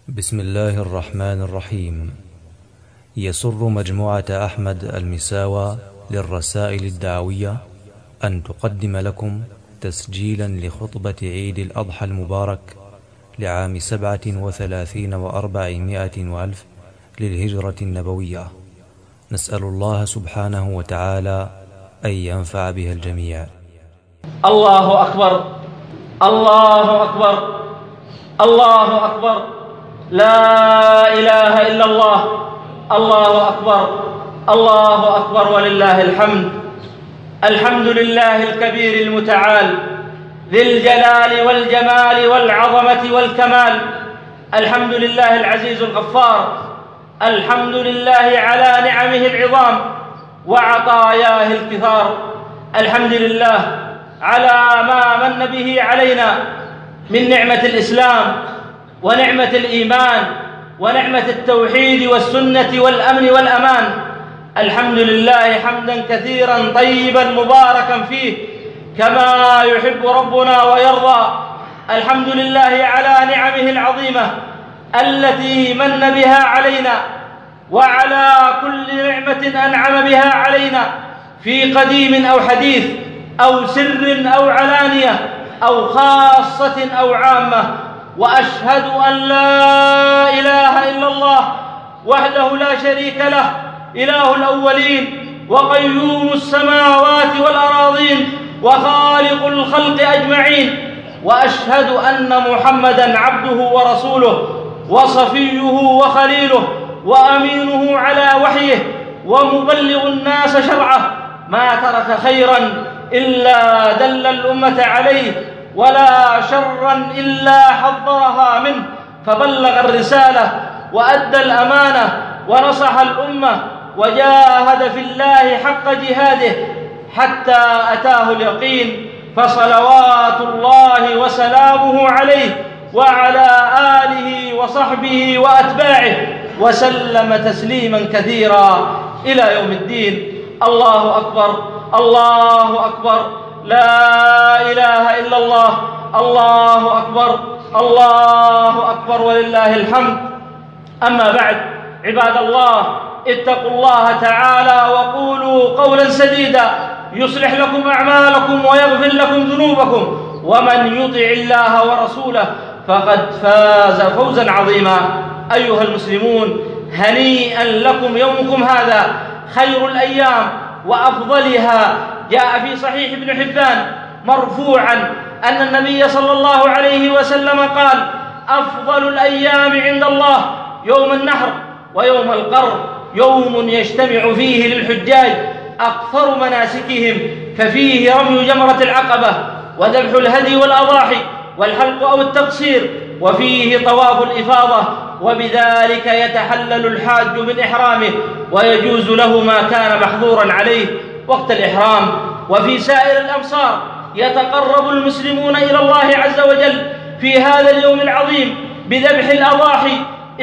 بسم الله الرحمن الرحيم. يسر مجموعة أحمد المساوى للرسائل الدعوية أن تقدم لكم تسجيلا لخطبة عيد الأضحى المبارك لعام 37 و400 وألف للهجرة النبوية. نسأل الله سبحانه وتعالى أن ينفع بها الجميع. الله أكبر، الله أكبر، الله أكبر، لا إله إلا الله، الله أكبر، الله أكبر ولله الحمد. الحمد لله الكبير المتعال ذي الجلال والجمال والعظمة والكمال. الحمد لله العزيز الغفار. الحمد لله على نعمه العظام وعطاياه الكثار. الحمد لله على ما من به علينا من نعمة الإسلام ونعمة الإيمان ونعمة التوحيد والسنة والأمن والأمان. الحمد لله حمدا كثيرا طيبا مباركا فيه كما يحب ربنا ويرضى. الحمد لله على نعمه العظيمة التي من بها علينا وعلى كل نعمة أنعم بها علينا في قديم أو حديث أو سر أو علانية أو خاصة أو عامة. وأشهد أن لا إله إلا الله وحده لا شريك له، إله الأولين وقيوم السماوات والأراضين وخالق الخلق أجمعين. وأشهد أن محمدًا عبده ورسوله وصفيه وخليله وأمينه على وحيه ومبلغ الناس شرعه. ما ترك خيرا إلا دل الأمة عليه ولا شرا إلا حذرها منه، فبلغ الرسالة وأدى الأمانة ونصح الأمة وجاهد في الله حق جهاده حتى أتاه اليقين. فصلوات الله وسلامه عليه وعلى آله وصحبه وأتباعه وسلم تسليما كثيرا إلى يوم الدين. الله أكبر، الله أكبر، لا إله إلا الله، الله أكبر، الله أكبر ولله الحمد. أما بعد، عباد الله، اتقوا الله تعالى وقولوا قولا سديدا يصلح لكم أعمالكم ويغفر لكم ذنوبكم، ومن يطع الله ورسوله فقد فاز فوزا عظيما. أيها المسلمون، هنيئا لكم يومكم هذا، خير الأيام وأفضلها. جاء في صحيح ابن حبان مرفوعا أن النبي صلى الله عليه وسلم قال: أفضل الأيام عند الله يوم النحر ويوم القر، يوم يجتمع فيه للحجاج أكثر مناسكهم، ففيه رمي جمرة العقبة وذبح الهدي والأضاحي والحلق أو التقصير، وفيه طواف الإفاضة، وبذلك يتحلل الحاج من إحرامه ويجوز له ما كان محظورا عليه وقت الإحرام. وفي سائر الأمصار يتقرب المسلمون إلى الله عز وجل في هذا اليوم العظيم بذبح الأضاحي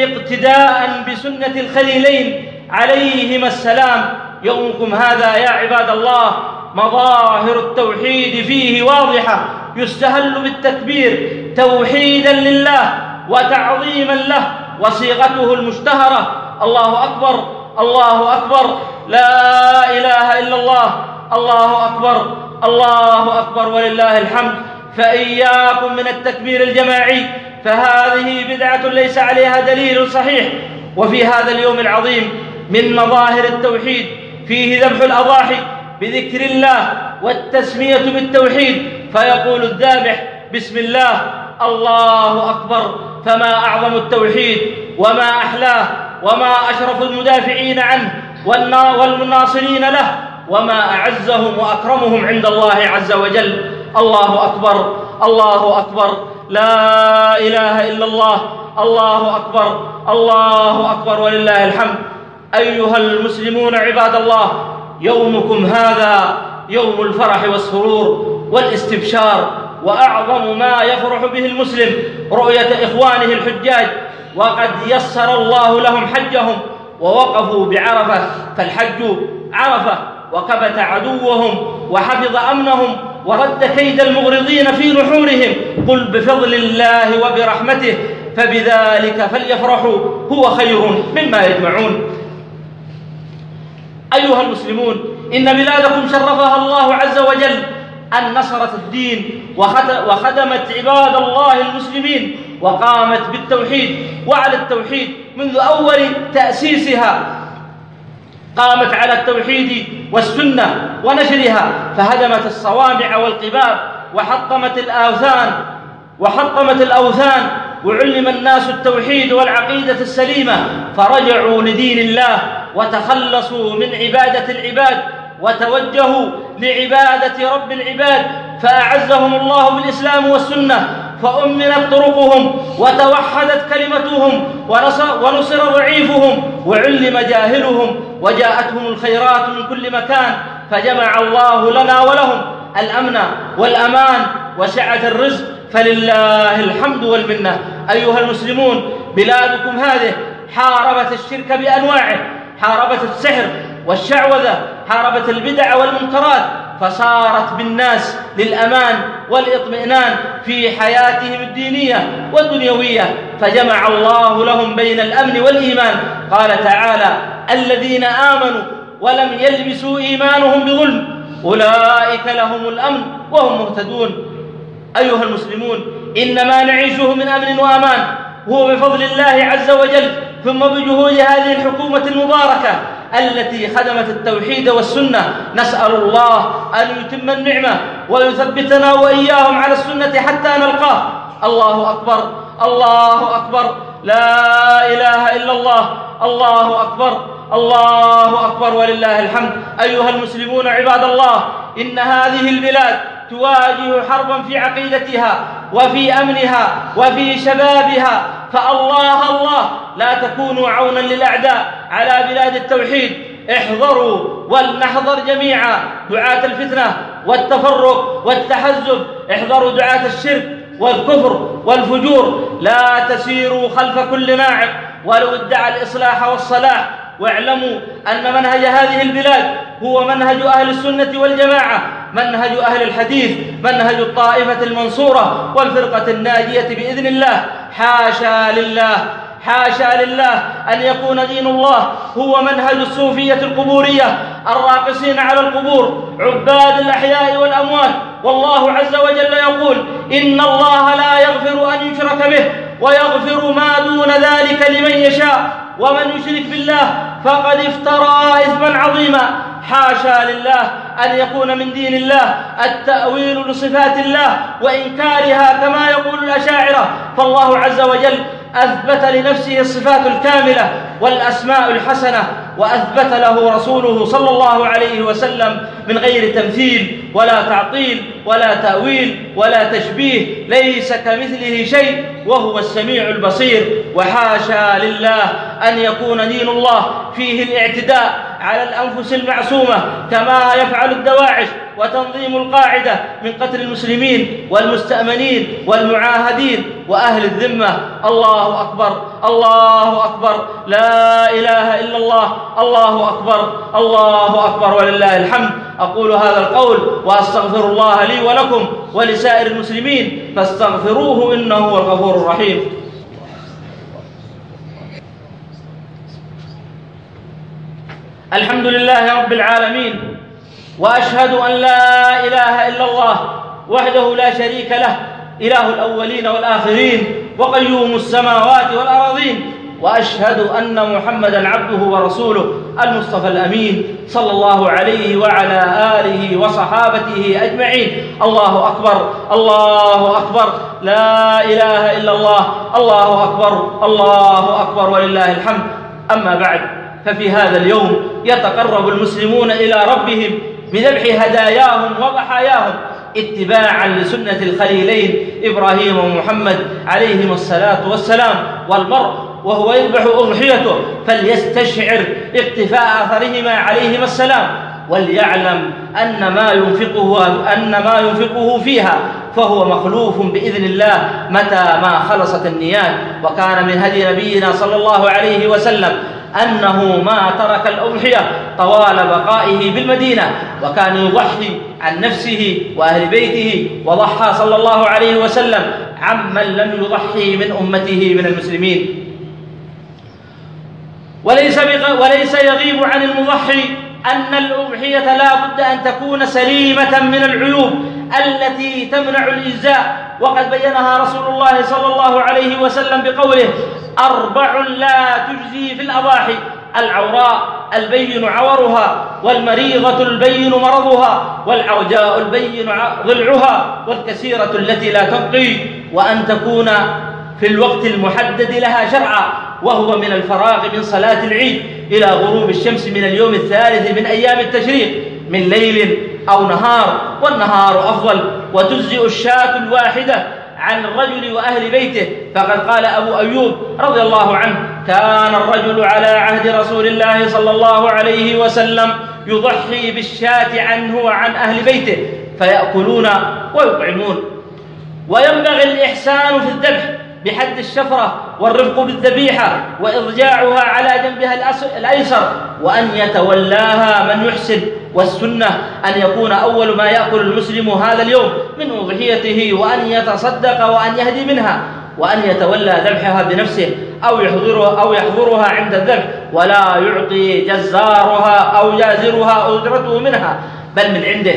اقتداء بسنة الخليلين عليهما السلام. يومكم هذا يا عباد الله مظاهر التوحيد فيه واضحة، يستهل بالتكبير توحيدا لله وتعظيما له، وصيغته المشتهرة: الله أكبر، الله أكبر، لا إله إلا الله، الله أكبر، الله أكبر ولله الحمد. فإياكم من التكبير الجماعي، فهذه بدعة ليس عليها دليل صحيح. وفي هذا اليوم العظيم من مظاهر التوحيد فيه ذبح الأضاحي بذكر الله والتسمية بالتوحيد، فيقول الذابح: بسم الله، الله أكبر. فما أعظم التوحيد وما أحلاه وما أشرف المدافعين عنه والمناصرين له وما أعزهم وأكرمهم عند الله عز وجل. الله أكبر، الله أكبر، لا إله إلا الله، الله أكبر، الله أكبر ولله الحمد. أيها المسلمون عباد الله، يومكم هذا يوم الفرح والسرور والاستبشار، وأعظم ما يفرح به المسلم رؤية إخوانه الحجاج، وقد يسر الله لهم حجهم ووقفوا بعرفة، فالحج عرفة، وكبت عدوهم وحفظ أمنهم ورد كيد المغرضين في نحورهم. قل بفضل الله وبرحمته فبذلك فليفرحوا هو خير مما يجمعون. أيها المسلمون، إن بلادكم شرفها الله عز وجل أن نصرت الدين وخدمت عباد الله المسلمين وقامت بالتوحيد وعلى التوحيد منذ أول تأسيسها، قامت على التوحيد والسنة ونشرها، فهدمت الصوامع والقباب وحطمت الأوثان وعلم الناس التوحيد والعقيدة السليمة، فرجعوا لدين الله وتخلصوا من عبادة العباد وتوجهوا لعبادة رب العباد، فأعزهم الله بالإسلام والسنة، فأمنت طرقهم وتوحدت كلمتهم ونصر ضعيفهم وعلم جاهلهم، وجاءتهم الخيرات من كل مكان، فجمع الله لنا ولهم الأمن والأمان وسعة الرزق، فلله الحمد والمنة. أيها المسلمون، بلادكم هذه حاربت الشرك بأنواعه، حاربت السحر والشعوذة، حاربت البدع والمنكرات، فصارت بالناس للأمان والإطمئنان في حياتهم الدينية والدنيوية، فجمع الله لهم بين الأمن والإيمان. قال تعالى: الذين آمنوا ولم يلبسوا إيمانهم بظلم أولئك لهم الأمن وهم مهتدون. أيها المسلمون، إن ما نعيشه من أمن وأمان هو بفضل الله عز وجل، ثم بجهود هذه الحكومة المباركة التي خدمت التوحيد والسنة. نسأل الله أن يتم النعمة ويثبتنا وإياهم على السنة حتى نلقاه. الله أكبر، الله أكبر، لا إله إلا الله، الله أكبر، الله أكبر ولله الحمد. أيها المسلمون عباد الله، إن هذه البلاد تواجه حربا في عقيدتها وفي أمنها وفي شبابها، فالله الله لا تكونوا عونا للأعداء على بلاد التوحيد. احذروا ولنحذر جميعا دعاة الفتنة والتفرق والتحزب، احذروا دعاة الشرك والكفر والفجور، لا تسيروا خلف كل ناعق ولو ادعى الإصلاح والصلاح، واعلموا أن منهج هذه البلاد هو منهج أهل السنة والجماعة، منهج أهل الحديث، منهج الطائفة المنصورة والفرقة الناجية بإذن الله. حاشا لله، حاشا لله أن يكون دين الله هو منهج الصوفية القبورية الراقصين على القبور عباد الأحياء والأموات. والله عز وجل يقول: إن الله لا يغفر أن يشرك به ويغفر ما دون ذلك لمن يشاء، ومن يشرك بالله فقد افترى إثما عظيما. حاشا لله أن يكون من دين الله التأويل لصفات الله وإنكارها كما يقول الأشاعرة، فالله عز وجل أثبت لنفسه الصفات الكاملة والأسماء الحسنة، وأثبت له رسوله صلى الله عليه وسلم من غير تمثيل ولا تعطيل ولا تأويل ولا تشبيه، ليس كمثله شيء وهو السميع البصير. وحاشا لله أن يكون دين الله فيه الاعتداء على الأنفس المعصومة كما يفعل الدواعش وتنظيم القاعدة من قتل المسلمين والمستأمنين والمعاهدين وأهل الذمة. الله أكبر، الله أكبر، لا إله إلا الله، الله أكبر، الله أكبر ولله الحمد. أقول هذا القول وأستغفر الله لي ولكم ولسائر المسلمين، فاستغفروه إنه هو الغفور الرحيم. الحمد لله رب العالمين، وأشهد أن لا إله إلا الله وحده لا شريك له، إله الأولين والآخرين وقيوم السماوات والأراضين، وأشهد أن محمدًا عبده ورسوله المصطفى الأمين صلى الله عليه وعلى آله وصحابته أجمعين. الله أكبر، الله أكبر، لا إله إلا الله، الله أكبر، الله أكبر ولله الحمد. أما بعد، ففي هذا اليوم يتقرب المسلمون إلى ربهم بذبح هداياهم وضحاياهم اتباعا لسنة الخليلين إبراهيم ومحمد عليهما الصلاة والسلام، والمرء وهو يذبح أضحيته فليستشعر اقتفاء أثرهما عليهما السلام، وليعلم أن ما ينفقه فيها فهو مخلوف بإذن الله متى ما خلصت النيات. وكان من هدي نبينا صلى الله عليه وسلم أنه ما ترك الأضحية طوال بقائه بالمدينة، وكان يضحي عن نفسه وأهل بيته، وضحى صلى الله عليه وسلم عمن لم يضحي من أمته من المسلمين. وليس يغيب عن المضحي أن الأضحية لا بد أن تكون سليمة من العيوب التي تمنع الإجزاء، وقد بينها رسول الله صلى الله عليه وسلم بقوله: 4 لا تجزي في الأضاحي: العوراء البين عورها، والمريضة البين مرضها، والعوجاء البين ضلعها، والكثيرة التي لا تنقي، وأن تكون في الوقت المحدد لها شرعا، وهو من الفراغ من صلاة العيد إلى غروب الشمس من اليوم الثالث من أيام التشريق من ليل أو نهار، والنهار أفضل. وتجزئ الشاة الواحدة عن الرجل وأهل بيته، فقد قال أبو أيوب رضي الله عنه: كان الرجل على عهد رسول الله صلى الله عليه وسلم يضحي بالشاة عنه وعن أهل بيته فيأكلون ويطعمون. وينبغي الإحسان في الذبح بحد الشفرة والرفق بالذبيحة وإضجاعها على جنبها الأيسر، وأن يتولاها من يحسن. والسنة أن يكون أول ما يأكل المسلم هذا اليوم من أضحيته، وأن يتصدق وأن يهدي منها، وأن يتولى ذبحها بنفسه أو يحضرها عند الذبح، ولا يعطي جزارها أو جازرها أجرته منها بل من عنده.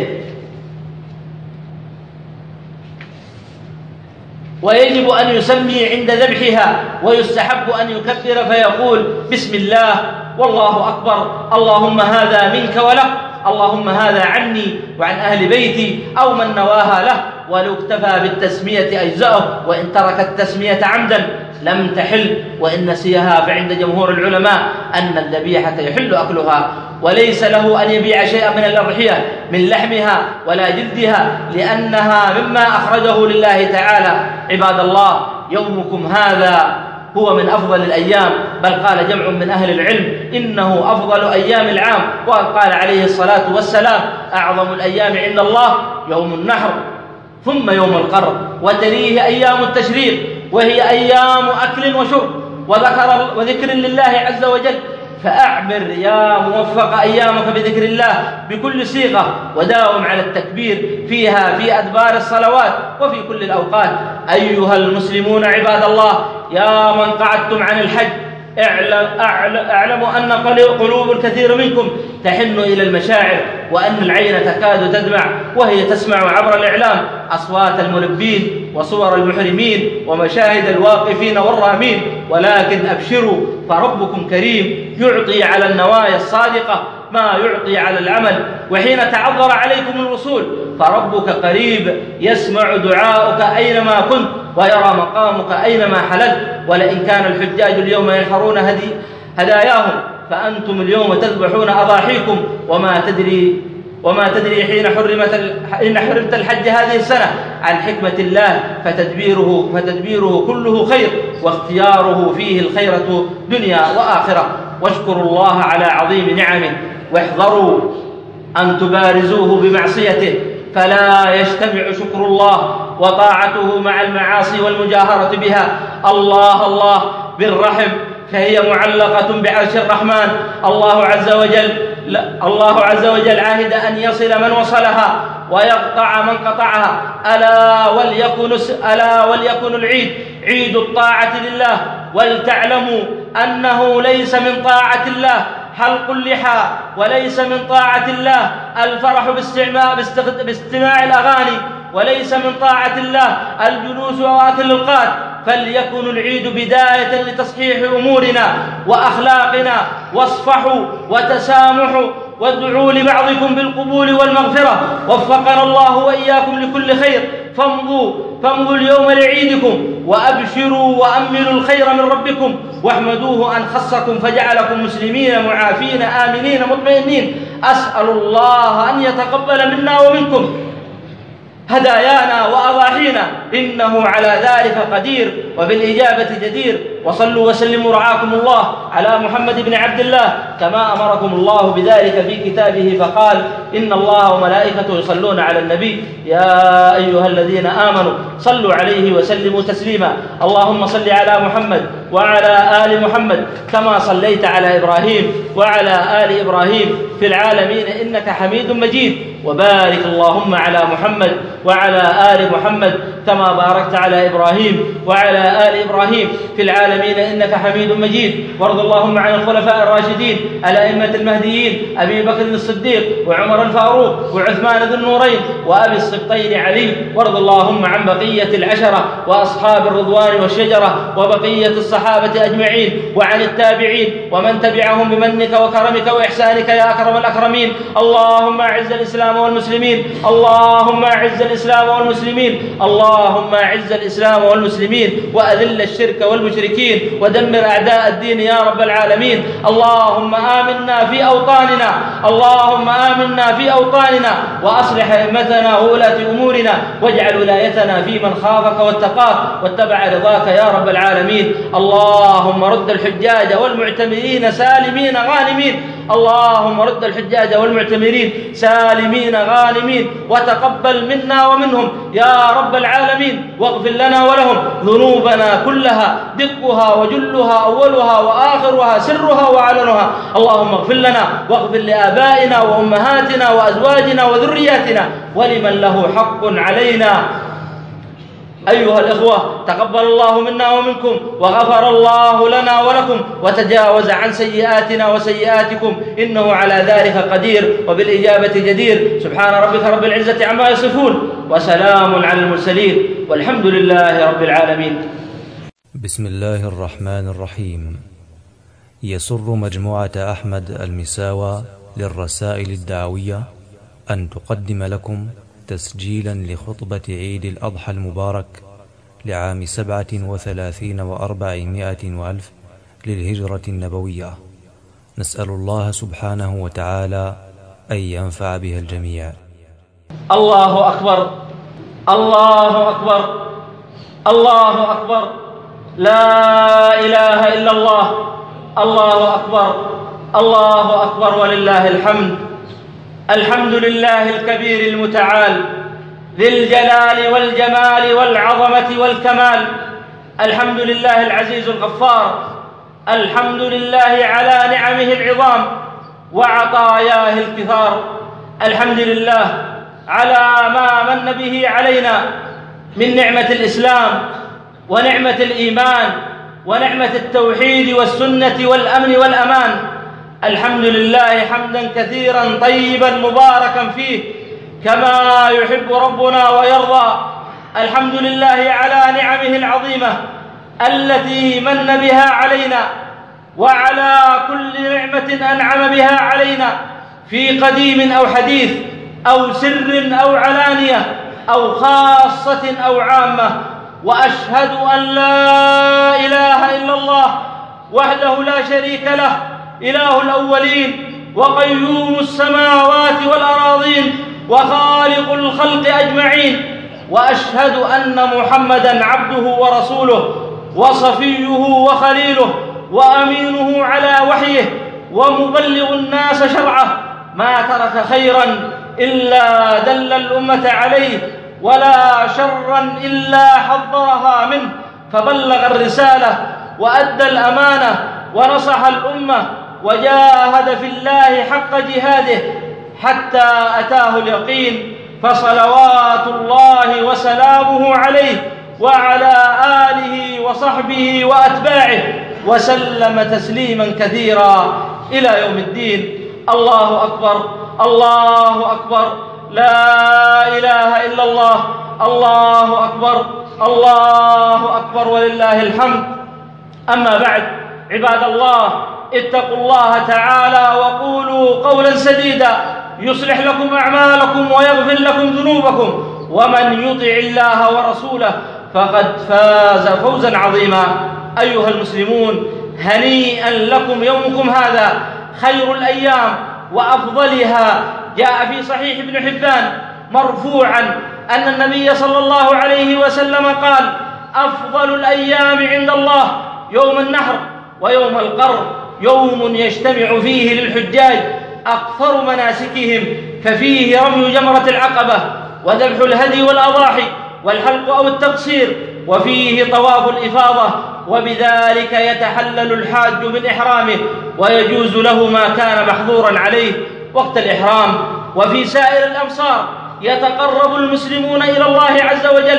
ويجب أن يسمي عند ذبحها، ويستحب أن يكبر فيقول: بسم الله والله أكبر، اللهم هذا منك وله، اللهم هذا عني وعن أهل بيتي، أو من نواها له. ولو اكتفى بالتسمية أجزأه، وإن ترك التسمية عمدا لم تحل، وإن نسيها فعند جمهور العلماء أن الذبيحة يحل أكلها. وليس له أن يبيع شيئا من الأضحية من لحمها ولا جلدها، لأنها مما أخرجه لله تعالى. عباد الله، يومكم هذا هو من أفضل الأيام، بل قال جمع من أهل العلم إنه أفضل أيام العام. وقال عليه الصلاة والسلام: أعظم الأيام عند الله يوم النحر، ثم يوم القر، وتليه أيام التشريق، وهي أيام أكل وشرب وذكر لله عز وجل. فأعمر يا موفق أيامك بذكر الله بكل صيغة، وداوم على التكبير فيها في أدبار الصلوات وفي كل الأوقات. أيها المسلمون عباد الله، يا من قعدتم عن الحج، اعلموا أن قلوب الكثير منكم تحن إلى المشاعر، وأن العين تكاد تدمع وهي تسمع عبر الإعلام أصوات الملبين وصور المحرمين ومشاهد الواقفين والرامين. ولكن أبشروا، فربكم كريم يعطي على النوايا الصادقة ما يعطي على العمل. وحين تعذر عليكم الوصول فربك قريب، يسمع دعاؤك أينما كنت ويرى مقامك أينما حللت. ولئن كان الحجاج اليوم ينحرون هداياهم، فأنتم اليوم تذبحون أضاحيكم، وما تدري حين حرمت الحج هذه السنة عن حكمة الله، فتدبيره كله خير، واختياره فيه الخيرة دنيا وآخرة. واشكروا الله على عظيم نعمه، واحذروا أن تبارزوه بمعصيته، فلا يجتمع شكر الله وطاعته مع المعاصي والمجاهرة بها. الله بالرحم، فهي معلقة بعرش الرحمن. الله عز وجل عاهد أن يصل من وصلها ويقطع من قطعها. ألا وليكن العيد عيد الطاعة لله، ولتعلموا أنه ليس من طاعة الله حلق اللحى، وليس من طاعة الله الفرح باستماع الأغاني، وليس من طاعة الله الجلوس وآكل القات. فليكن العيد بداية لتصحيح أمورنا وأخلاقنا، واصفحوا وتسامحوا وادعوا لبعضكم بالقبول والمغفرة. وفقنا الله وإياكم لكل خير. فامضوا اليوم لعيدكم، وأبشروا وأملوا الخير من ربكم، واحمدوه أن خصكم فجعلكم مسلمين معافين آمنين مطمئنين. أسأل الله أن يتقبل منا ومنكم هدايانا وأضاحينا، إنه على ذلك قدير وبالإجابة جدير. وصلوا وسلموا رعاكم الله على محمد بن عبد الله كما أمركم الله بذلك في كتابه، فقال: إن الله وملائكته يصلون على النبي يا أيها الذين آمنوا صلوا عليه وسلموا تسليما. اللهم صل على محمد وعلى آل محمد كما صليت على إبراهيم وعلى آل إبراهيم في العالمين إنك حميد مجيد. وبارك اللهم على محمد وعلى آل محمد كما كما باركت على إبراهيم وعلى آل إبراهيم في العالمين إنك حميد مجيد. وارض اللهم عن الخلفاء الراشدين الأئمة المهديين أبي بكر الصديق وعمر الفاروق وعثمان ذو النورين وأبي السبطين علي. وارض اللهم عن بقية العشرة وأصحاب الرضوان والشجرة وبقية الصحابة أجمعين وعن التابعين ومن تبعهم بمنك وكرمك وإحسانك يا أكرم الأكرمين. اللهم أعز الإسلام والمسلمين، اللهم أعز الإسلام والمسلمين، اللهم أعز الإسلام والمسلمين وأذل الشرك والمشركين ودمر أعداء الدين يا رب العالمين. اللهم آمنا في أوطاننا، اللهم آمنا في أوطاننا وأصلح أئمتنا وولاة أمورنا واجعل ولايتنا في من خافك واتقاك واتبع رضاك يا رب العالمين. اللهم رد الحجاج والمعتمرين سالمين غانمين، اللهم رد الحجاج والمعتمرين سالمين غانمين وتقبل منا ومنهم يا رب العالمين، واغفر لنا ولهم ذنوبنا كلها دقها وجلها أولها وآخرها سرها وعلنها. اللهم اغفر لنا واغفر لآبائنا وأمهاتنا وأزواجنا وذرياتنا ولمن له حق علينا. أيها الإخوة، تقبل الله منا ومنكم وغفر الله لنا ولكم وتجاوز عن سيئاتنا وسيئاتكم، إنه على ذلك قدير وبالإجابة جدير. سبحان ربك رب العزة عما يصفون وسلام على المرسلين والحمد لله رب العالمين. بسم الله الرحمن الرحيم. يسر مجموعة أحمد المساوى للرسائل الدعوية أن تقدم لكم تسجيلا لخطبة عيد الأضحى المبارك لعام 37 و400 وألف للهجرة النبوية. نسأل الله سبحانه وتعالى أن ينفع بها الجميع. الله أكبر، الله أكبر، الله أكبر، لا إله إلا الله، الله أكبر، الله أكبر ولله الحمد. الحمد لله الكبير المتعال ذي الجلال والجمال والعظمة والكمال. الحمد لله العزيز الغفار، الحمد لله على نعمه العظام وعطاياه الكثار. الحمد لله على ما من به علينا من نعمة الإسلام ونعمة الإيمان ونعمة التوحيد والسنة والأمن والأمان. الحمد لله حمدا كثيرا طيبا مباركا فيه كما يحب ربنا ويرضى. الحمد لله على نعمه العظيمة التي من بها علينا وعلى كل نعمة أنعم بها علينا في قديم أو حديث أو سر أو علانية أو خاصة أو عامة. وأشهد أن لا إله إلا الله وحده لا شريك له، إله الأولين وقيوم السماوات والأراضين وخالق الخلق أجمعين. وأشهد أن محمدًا عبده ورسوله وصفيه وخليله وأمينه على وحيه ومبلغ الناس شرعه، ما ترك خيرًا إلا دل الأمة عليه ولا شرًا إلا حذرها منه، فبلغ الرسالة وأدى الأمانة ونصح الأمة وجاهد في الله حق جهاده حتى أتاه اليقين. فصلوات الله وسلامه عليه وعلى آله وصحبه وأتباعه وسلم تسليما كثيرا إلى يوم الدين. الله أكبر، الله أكبر، لا إله إلا الله، الله أكبر، الله أكبر ولله الحمد. أما بعد، عباد الله، اتقوا الله تعالى وقولوا قولا سديدا يصلح لكم أعمالكم ويغفر لكم ذنوبكم، ومن يطع الله ورسوله فقد فاز فوزا عظيما. أيها المسلمون، هنيئا لكم يومكم هذا، خير الأيام وأفضلها. جاء في صحيح ابن حبان مرفوعا أن النبي صلى الله عليه وسلم قال: أفضل الأيام عند الله يوم النحر ويوم القر، يوم يجتمع فيه للحجاج أكثر مناسكهم، ففيه رمي جمرة العقبة وذبح الهدي والأضاحي والحلق أو التقصير، وفيه طواف الإفاضة، وبذلك يتحلل الحاج من إحرامه ويجوز له ما كان محظورا عليه وقت الإحرام. وفي سائر الأمصار يتقرب المسلمون إلى الله عز وجل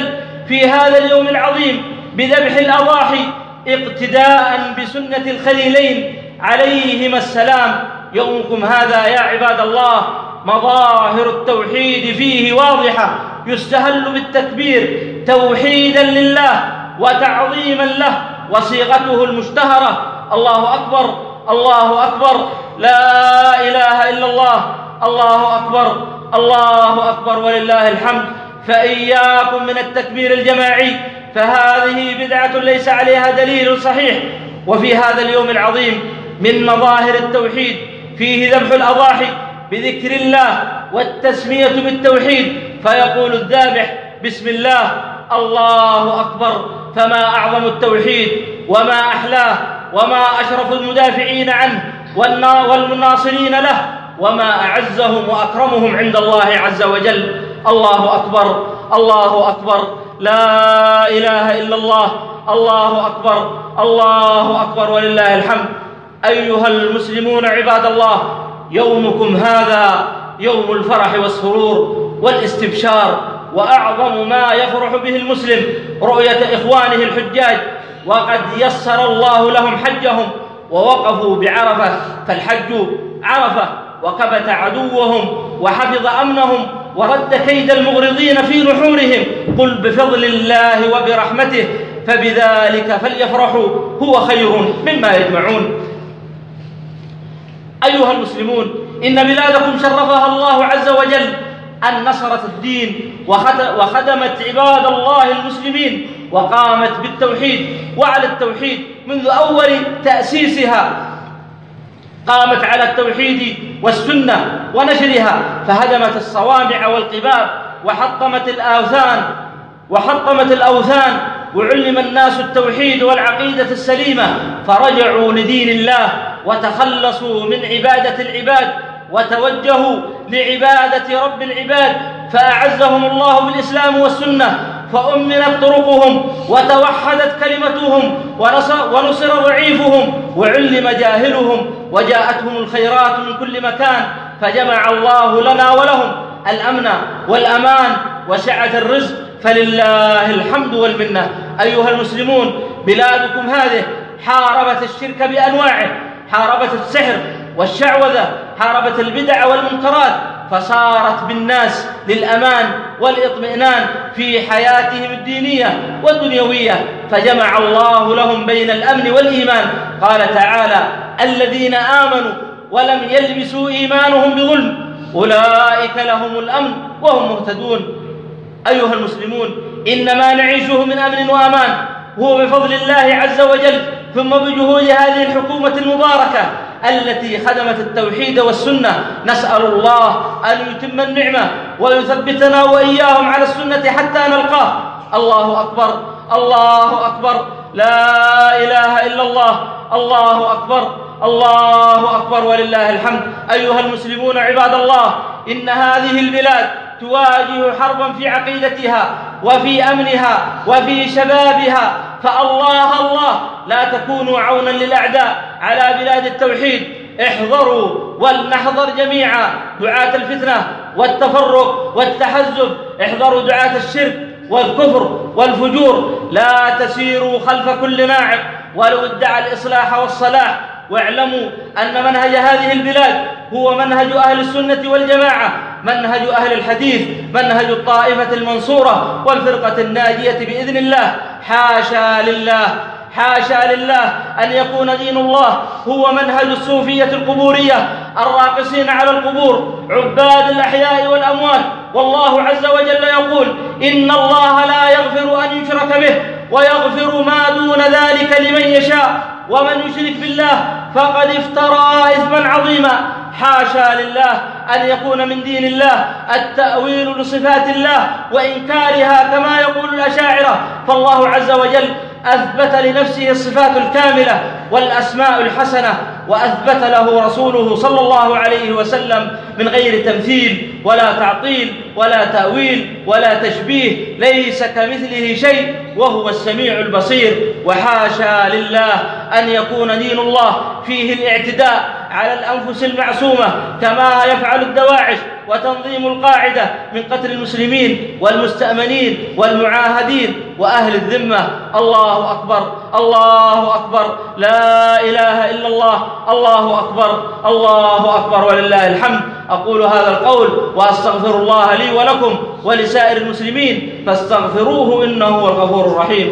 في هذا اليوم العظيم بذبح الأضاحي اقتداء بسنة الخليلين عليهما السلام. يومكم هذا يا عباد الله مظاهر التوحيد فيه واضحة، يستهل بالتكبير توحيدا لله وتعظيما له، وصيغته المشتهرة الله أكبر الله أكبر لا إله إلا الله، الله أكبر الله أكبر ولله الحمد. فإياكم من التكبير الجماعي، فهذه بدعة ليس عليها دليل صحيح. وفي هذا اليوم العظيم من مظاهر التوحيد فيه ذبح الأضاحي بذكر الله والتسمية بالتوحيد، فيقول الذابح بسم الله الله أكبر. فما أعظم التوحيد وما أحلاه وما أشرف المدافعين عنه والمناصرين له وما أعزهم وأكرمهم عند الله عز وجل. الله أكبر الله أكبر لا إله إلا الله، الله أكبر الله أكبر ولله الحمد. أيها المسلمون عباد الله، يومكم هذا يوم الفرح والسرور والاستبشار، وأعظم ما يفرح به المسلم رؤية إخوانه الحجاج، وقد يسر الله لهم حجهم ووقفوا بعرفة، فالحج عرفة، وكبت عدوهم وحفظ أمنهم ورد كيد المغرضين في نحورهم. قل بفضل الله وبرحمته فبذلك فليفرحوا هو خير مما يجمعون. أيها المسلمون، إن بلادكم شرفها الله عز وجل أن نصرت الدين وخدمت عباد الله المسلمين، وقامت بالتوحيد وعلى التوحيد منذ أول تأسيسها، قامت على التوحيد والسنة ونشرها، فهدمت الصوامع والقباب وحطمت الأوثان، وعلم الناس التوحيد والعقيدة السليمة، فرجعوا لدين الله وتخلصوا من عبادة العباد وتوجهوا لعبادة رب العباد، فأعزهم الله بالإسلام والسنة، فأمنت طرقهم وتوحدت كلمتهم ونصر ضعيفهم وعلم جاهلهم، وجاءتهم الخيرات من كل مكان، فجمع الله لنا ولهم الأمن والأمان وسعة الرزق، فلله الحمد والمنة. أيها المسلمون، بلادكم هذه حاربت الشرك بأنواعه، حاربت السحر والشعوذة، حاربت البدع والمنكرات، فصارت بالناس للأمان والإطمئنان في حياتهم الدينية والدنيوية، فجمع الله لهم بين الأمن والإيمان. قال تعالى: الذين آمنوا ولم يلبسوا إيمانهم بظلم أولئك لهم الأمن وهم مهتدون. أيها المسلمون، إن ما نعيشه من أمن وأمان هو بفضل الله عز وجل، ثم بجهود هذه الحكومة المباركة التي خدمت التوحيد والسنة. نسأل الله أن يتم النعمة ويثبتنا وإياهم على السنة حتى نلقاه. الله أكبر الله أكبر لا إله إلا الله، الله أكبر الله أكبر ولله الحمد. أيها المسلمون عباد الله، إن هذه البلاد تواجه حربا في عقيدتها وفي أمنها وفي شبابها، فالله الله لا تكونوا عونا للأعداء على بلاد التوحيد. احذروا ولنحذر جميعا دعاة الفتنة والتفرق والتحزب، احذروا دعاة الشرك والكفر والفجور، لا تسيروا خلف كل ناعق ولو ادعى الإصلاح والصلاح، واعلموا أن منهج هذه البلاد هو منهج أهل السنة والجماعة، منهج أهل الحديث، منهج الطائفة المنصورة والفرقة الناجية بإذن الله. حاشا لله أن يكون دين الله هو منهج الصوفية القبورية الراقصين على القبور عباد الأحياء والأموات. والله عز وجل يقول: إن الله لا يغفر أن يشرك به ويغفر ما دون ذلك لمن يشاء، ومن يشرك بالله فقد افترى إثما عظيما. حاشا لله أن يكون من دين الله التأويل لصفات الله وإنكارها كما يقول الأشاعرة، فالله عز وجل أثبت لنفسه الصفات الكاملة والأسماء الحسنة، وأثبت له رسوله صلى الله عليه وسلم من غير تمثيل ولا تعطيل ولا تأويل ولا تشبيه، ليس كمثله شيء وهو السميع البصير. وحاشا لله أن يكون دين الله فيه الاعتداء على الأنفس المعصومة كما يفعل الدواعش وتنظيم القاعدة من قتل المسلمين والمستأمنين والمعاهدين وأهل الذمة. الله أكبر، الله أكبر، لا إله إلا الله، الله أكبر، الله أكبر ولله الحمد. أقول هذا القول وأستغفر الله لي ولكم ولسائر المسلمين فاستغفروه إنه هو الغفور الرحيم.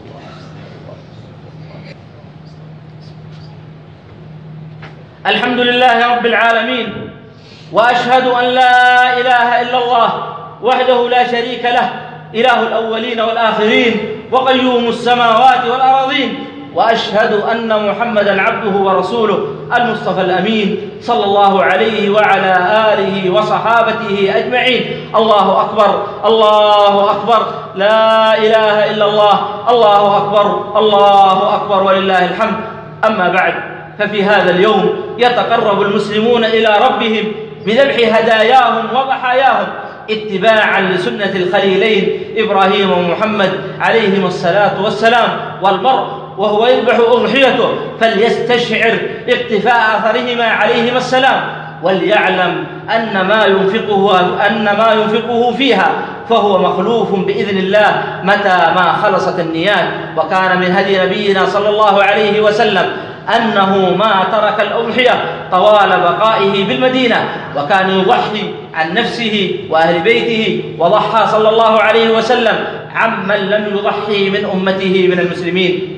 الحمد لله رب العالمين، وأشهد أن لا إله إلا الله وحده لا شريك له، إله الأولين والآخرين وقيوم السماوات والأراضين، وأشهد أن محمدًا عبده ورسوله المصطفى الأمين صلى الله عليه وعلى آله وصحابته أجمعين. الله أكبر، الله أكبر، لا إله إلا الله، الله أكبر، الله أكبر ولله الحمد. أما بعد، ففي هذا اليوم يتقرب المسلمون إلى ربهم بذبح هداياهم وضحاياهم اتباعا لسنة الخليلين إبراهيم ومحمد عليهم الصلاة والسلام. والمرء وهو يذبح أضحيته فليستشعر اقتفاء أثرهما عليهما السلام، وليعلم أن ما ينفقه فيها فهو مخلوف بإذن الله متى ما خلصت النيات. وكان من هدي نبينا صلى الله عليه وسلم أنه ما ترك الأضحية طوال بقائه بالمدينة، وكان يضحي عن نفسه وأهل بيته، وضحى صلى الله عليه وسلم عمن لم يضحي من أمته من المسلمين.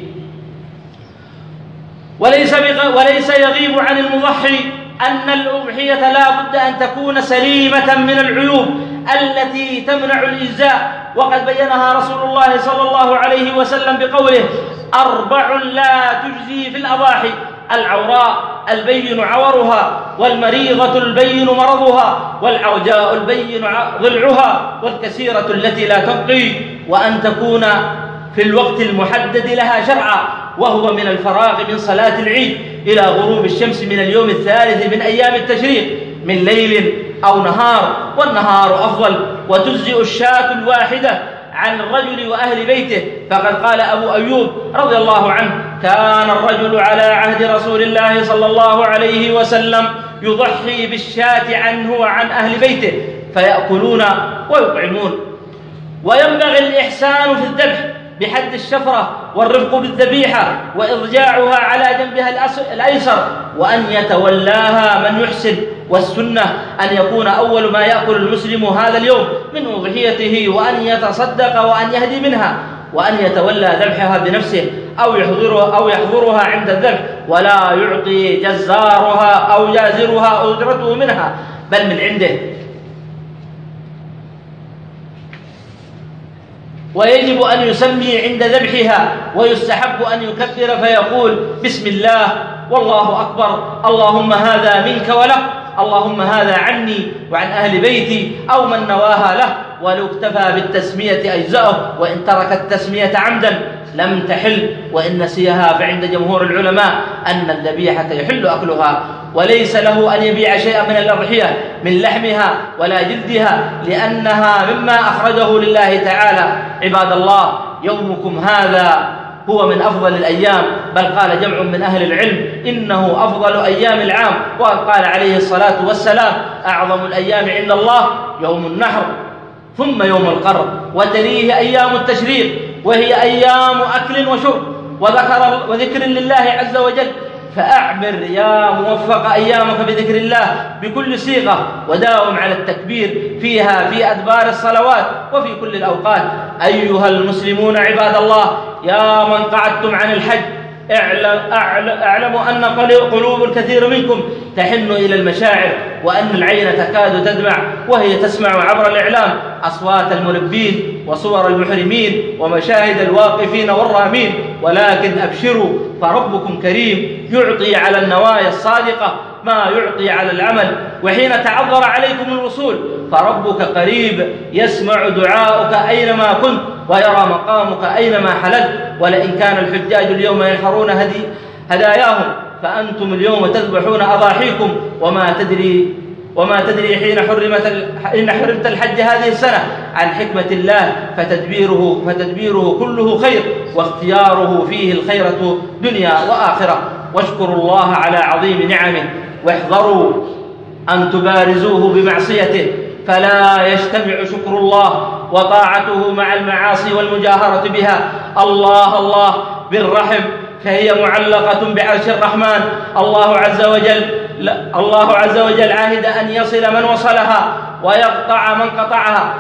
وليس يغيب عن المضحي أن الأضحية لا بد أن تكون سليمة من العيوب التي تمنع الإجزاء، وقد بينها رسول الله صلى الله عليه وسلم بقوله: 4 لا تجزي في الأضاحي: العوراء البين عورها، والمريضة البين مرضها، والعوجاء البين ضلعها، والكثيرة التي لا تنقي، وأن تكون في الوقت المحدد لها شرعا، وهو من الفراغ من صلاة العيد إلى غروب الشمس من اليوم الثالث من أيام التشريق من ليل أو نهار، والنهار أفضل. وتجزئ الشاة الواحدة عن الرجل وأهل بيته، فقد قال أبو أيوب رضي الله عنه: كان الرجل على عهد رسول الله صلى الله عليه وسلم يضحي بالشاة عنه وعن أهل بيته فيأكلون ويطعمون. وينبغي الإحسان في الذبح بحد الشفرة والرفق بالذبيحة وإضجاعها على جنبها الأيسر، وأن يتولاها من يحسن. والسنة أن يكون أول ما يأكل المسلم هذا اليوم من أضحيته، وأن يتصدق وأن يهدي منها، وأن يتولى ذبحها بنفسه أو يحضرها عند الذبح، ولا يعطي جزارها أو جازرها أجرته منها بل من عنده. ويجب أن يسمي عند ذبحها، ويستحب أن يكبر فيقول: بسم الله والله أكبر، اللهم هذا منك وله، اللهم هذا عني وعن أهل بيتي، أو من نواها له. ولو اكتفى بالتسمية أجزأه، وإن ترك التسمية عمدا لم تحل، وإن نسيها فعند جمهور العلماء أن الذبيحة يحل أكلها. وليس له أن يبيع شيئا من الأضحية من لحمها ولا جلدها، لأنها مما أخرجه لله تعالى. عباد الله، يومكم هذا هو من أفضل الأيام، بل قال جمع من أهل العلم إنه أفضل أيام العام. وقال عليه الصلاة والسلام: أعظم الأيام عند الله يوم النحر، ثم يوم القر، وتليه أيام التشريق، وهي أيام أكل وشرب وذكر لله عز وجل. فأعبر يا موفق أيامك بذكر الله بكل صيغة، وداوم على التكبير فيها في أدبار الصلوات وفي كل الأوقات. أيها المسلمون عباد الله، يا من قعدتم عن الحج، اعلموا أن قلوب الكثير منكم تحن إلى المشاعر، وأن العين تكاد تدمع وهي تسمع عبر الإعلام أصوات الملبين وصور المحرمين ومشاهد الواقفين والرامين. ولكن أبشروا، فربكم كريم يعطي على النوايا الصادقة ما يعطي على العمل. وحين تعذر عليكم الوصول فربك قريب، يسمع دعاؤك أينما كنت ويرى مقامك أينما حللت. ولئن كان الحجاج اليوم ينحرون هداياهم، فأنتم اليوم تذبحون أضاحيكم، وما تدري حين حرمت الحج هذه السنة عن حكمة الله، فتدبيره كله خير، واختياره فيه الخيرة دنيا وآخرة. واشكروا الله على عظيم نعمه، واحذروا أن تبارزوه بمعصيته، فلا يجتمع شكر الله وطاعته مع المعاصي والمجاهرة بها. الله الله بالرحم، فهي معلقة بعرش الرحمن. الله عز وجل عاهد أن يصل من وصلها ويقطع من قطعها.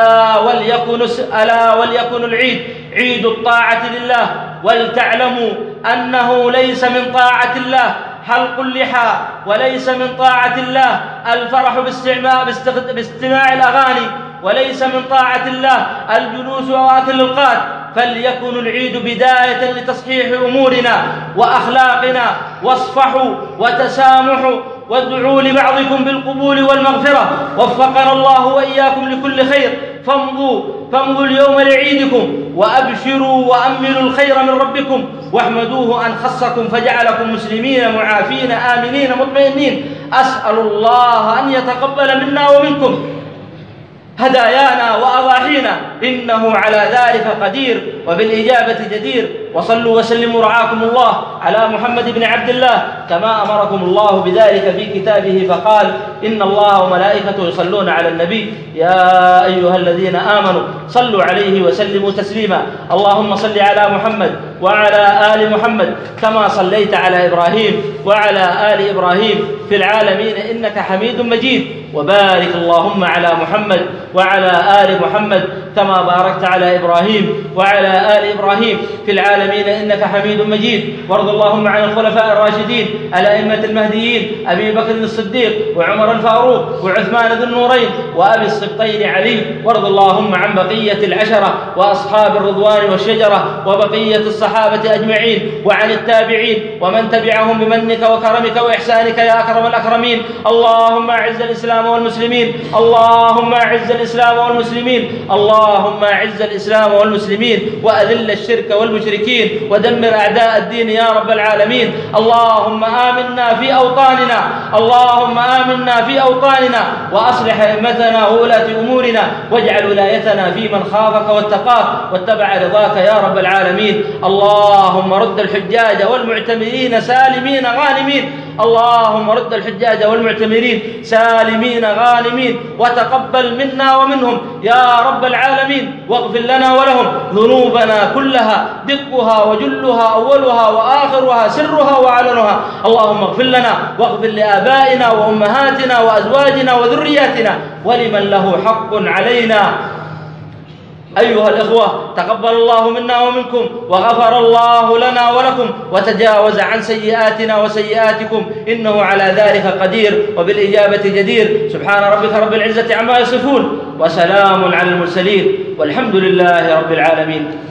ألا وليكن العيد عيد الطاعة لله، ولتعلموا أنه ليس من طاعة الله حلق اللحى، وليس من طاعة الله الفرح باستماع الأغاني، وليس من طاعة الله الجلوس وأكل القات. فليكن العيد بداية لتصحيح أمورنا وأخلاقنا، واصفحوا وتسامحوا وادعوا لبعضكم بالقبول والمغفرة. وفقنا الله وإياكم لكل خير. فامضوا اليوم لعيدكم، وأبشروا وأملوا الخير من ربكم، واحمدوه أن خصكم فجعلكم مسلمين معافين آمنين مطمئنين. أسأل الله أن يتقبل منا ومنكم هدايانا وأضاحينا، إنه على ذلك قدير وبالإجابة جدير. وصلوا وسلموا رعاكم الله على محمد بن عبد الله كما أمركم الله بذلك في كتابه، فقال: إن الله وملائكته يصلون على النبي يا أيها الذين آمنوا صلوا عليه وسلموا تسليما. اللهم صل على محمد وعلى آل محمد كما صليت على إبراهيم وعلى آل إبراهيم في العالمين إنك حميد مجيد. وبارك اللهم على محمد وعلى آل محمد كما باركت على إبراهيم وعلى آل إبراهيم في العالمين إنك حميد مجيد. وارض اللهم عن الخلفاء الراشدين الأئمة المهديين أبي بكر الصديق وعمر الفاروق وعثمان ذو النورين وأبي السبطين علي. وارض اللهم عن بقية العشرة وأصحاب الرضوان والشجرة وبقية الصحابة أجمعين، وعن التابعين ومن تبعهم بمنك وكرمك وإحسانك يا أكرم الأكرمين. اللهم أعز الإسلام والمسلمين، اللهم أعز الإسلام والمسلمين، اللهم أعز الإسلام والمسلمين، وأذل الشرك والمشركين، ودمر أعداء الدين يا رب العالمين. اللهم آمنا في أوطاننا، اللهم آمنا في أوطاننا، وأصلح أئمتنا وولاة أمورنا، واجعل ولايتنا في من خافك واتقاك واتبع رضاك يا رب العالمين. اللهم رد الحجاج والمعتمرين سالمين غانمين، اللهم رد الحجاج والمعتمرين سالمين غانمين، وتقبل منا ومنهم يا رب العالمين، واغفر لنا ولهم ذنوبنا كلها دقها وجلها أولها وآخرها سرها وعلنها. اللهم اغفر لنا واغفر لآبائنا وأمهاتنا وأزواجنا وذرياتنا ولمن له حق علينا. أيها الإخوة، تقبل الله منا ومنكم، وغفر الله لنا ولكم، وتجاوز عن سيئاتنا وسيئاتكم، إنه على ذلك قدير وبالإجابة جدير. سبحان ربك رب العزة عما يصفون، وسلام على المرسلين، والحمد لله رب العالمين.